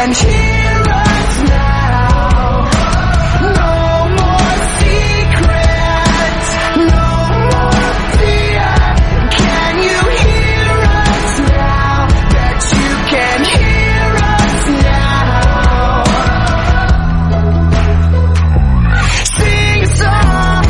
can hear us now. No more secrets, no more fear. Can you hear us now? Bet you can hear us now. Sing a song,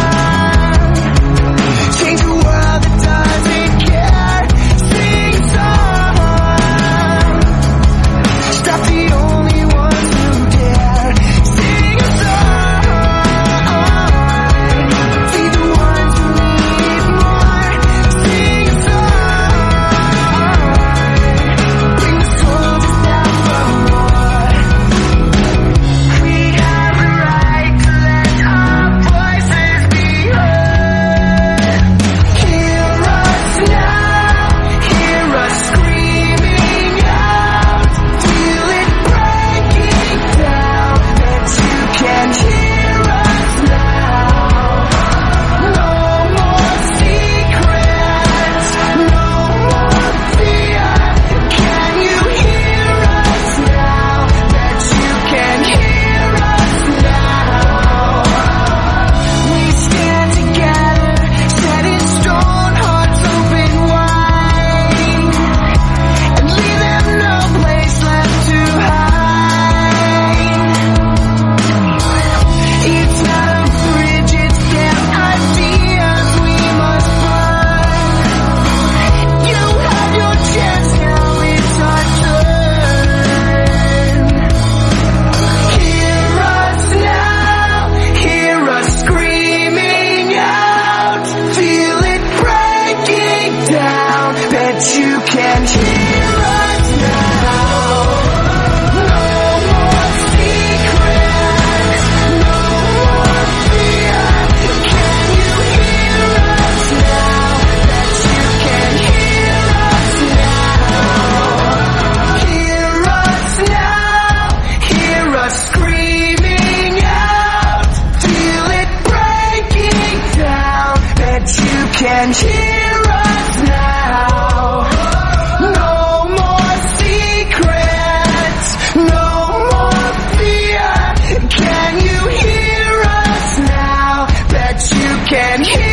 change the world that doesn't care. Sing a song, stop the only ones who dare. Sing a song, feed the ones who need more. Sing a song, bring the soldiers down for more. We have the right to let our voices be heard. Hear us now, hear us screaming out. Feel it breaking down, that you can hear us now. No more secrets, no more fear. Can you hear us now? That you can hear us now. We stand together, set in stone, hearts open wide, and leave them no place left to hide. It's not a bridge, it's their ideas we must burn. You have your chance, now it's our turn. Hear us now, hear us screaming out. Feel it breaking down, bet you can hear us now. No more secrets, no more fear. Can you hear us now? Bet you can hear us now. Hear us now, hear us screaming out. Feel it breaking down, bet you can hear us now. No more secrets, no more fear. Can you hear us now? Bet you can hear